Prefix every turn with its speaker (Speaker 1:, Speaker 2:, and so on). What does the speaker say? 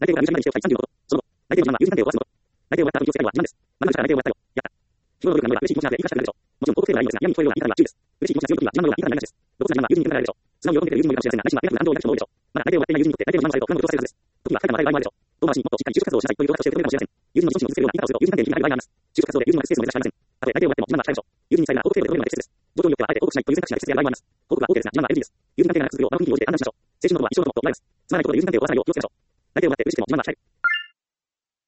Speaker 1: 内定をもらう友人が日を開35度。その後、内定の時間は友人関係を終わらすのと。内定をもらった時を捨てるのは自慢です。またから内定をもらったよ。やった。日頃の努力が実りは嬉しい気持ちになって生かしたくなるでしょう。もちろん、広告成分がいいのですが、嫌味に聞こえるような言い方には注意です。嬉しい気持ちが強い時には自慢のような言い方になりがちです。露骨な自慢は友人に聞かれるでしょう。素直に喜んでいる友人にとって内定をもらっていない友人もいるかもしれませんが、内定をもらっていない友人にとって内定をもらったというのをまだ内定をもらっていない友人にとって内定を自慢されると不安を言われるはずです。時には快感を与える場合もあるでしょう。遠回しにもっとしっかり就職活動をしなさいという脅迫をしてくれるかもしれません。友人の自尊心を傷つけるような言い方をすると友人関係に気になる場合があります。就職活動で友人のスペースを目指してしまいます。就職活動で友人のスペースを目指してしまいます。たとえ相手をもらっても自慢は大切です。状況によっては相手を多くしないという選択肢が必要である場合もあります。広告は OK ですが、自慢は NG です。広告は OK ですが、自慢は NG です。友人関係が長く続くよう場の雰囲気に応じて判断しましょう。精神のことは一生のことと言われます。つまらないことで友人関係を壊さないよう気をつけましょう。内定をもらって嬉しくても自慢はしたい。